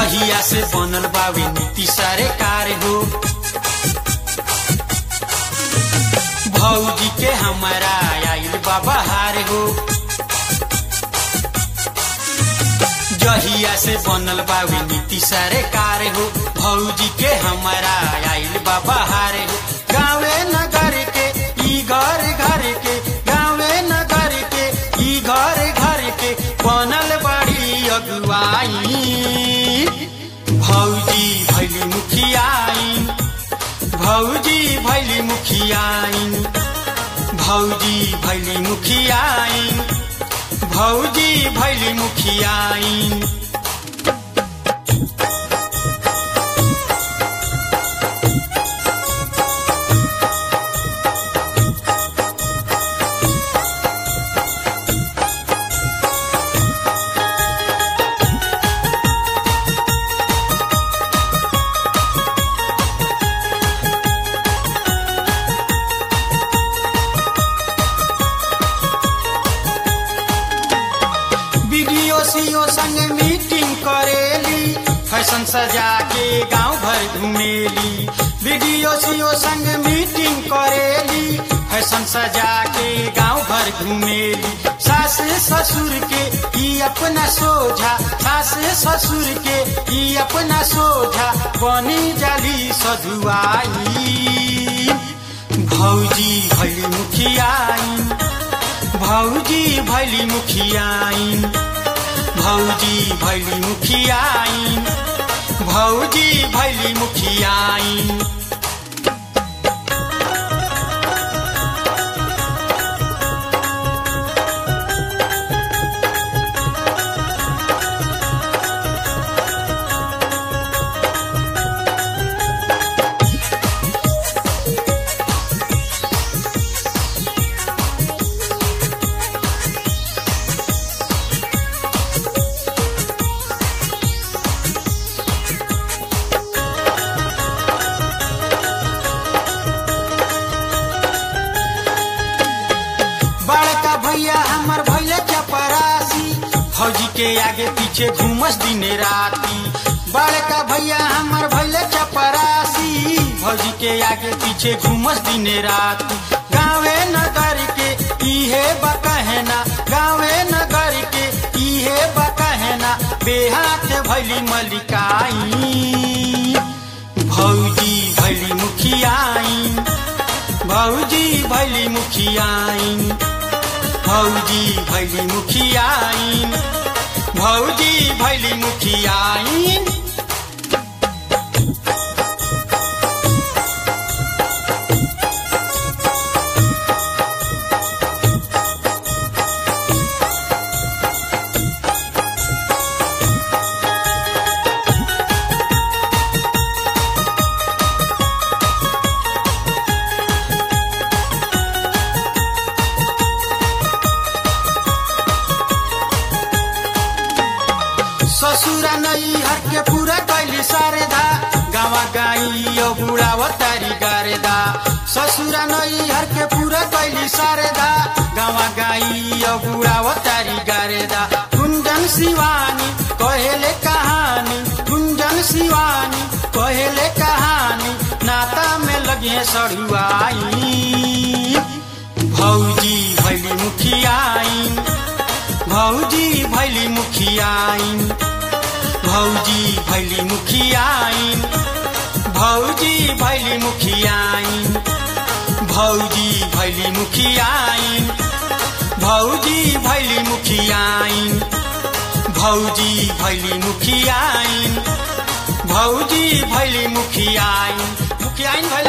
जहिया से बनल बावे नीति सरकार हो भौजी के हमारा आइल बाबा हार हो जहिया से बनल बावे नीति सरकार हो भौजी के हमारा आइल बाबा हार हो गाँवे नगर के ई घर घर के गाँवे नगर के ई घर घर के बनल बड़ी अगुवाई भौजी भैली मुखियाइन भौजी भैली मुखियाइन भौजी भैली मुखियाइन भौजी भैली मुखियाइन सीओ संग मीटिंग करेली फैशन सजा के गांव भर घूमेली वीडियो सीओ संग मीटिंग करेली फैशन सजा के गांव भर घूमेली सास ससुर के ई अपना सोझा सास ससुर के ई अपना सोझा बनी जाली सधुआई भौजी भैली मुखियाइन भौजी भैली मुखियाइन भौजी भैली मुखियाइन भौजी भैली मुखियाइन भैया हमर भैया चपरासी फौजी के आगे पीछे घूमस दिने राती बड़का भैया हमर भैया चपरासी फौजी के आगे पीछे घूमस दिने राती गाँवे नगर के इहे बकहना गाँवे नगर के इहे बकहना बेहात भैली मलिकाई भौजी भैली मुखियाइन भौजी भैली मुखियाइन भौजी भैली मुखियाइन भौजी भैली मुखियाइन ससुरा नई हर के पूरा कैली सारेदा गावा गाई ओ बुढ़ावा तारी गारेदा ससुरा नई हर के पूरा कैली सारेदा गावा गाई ओ बुढ़ावा तारी गारेदा कुंजन शिवानी कहेले कहानी कुंजन शिवानी कहेले कहानी नाता में लगे सड़ुआई भौजी भैली मुखियाइन भौजी भैली मुखियाइन भौजी भैली मुखियाइन भौजी भैली मुखियाइन भौजी भैली मुखियाइन भौजी भैली मुखियाइन भौजी भैली मुखियाइन भौजी भैली मुखियाइन मुखियाइन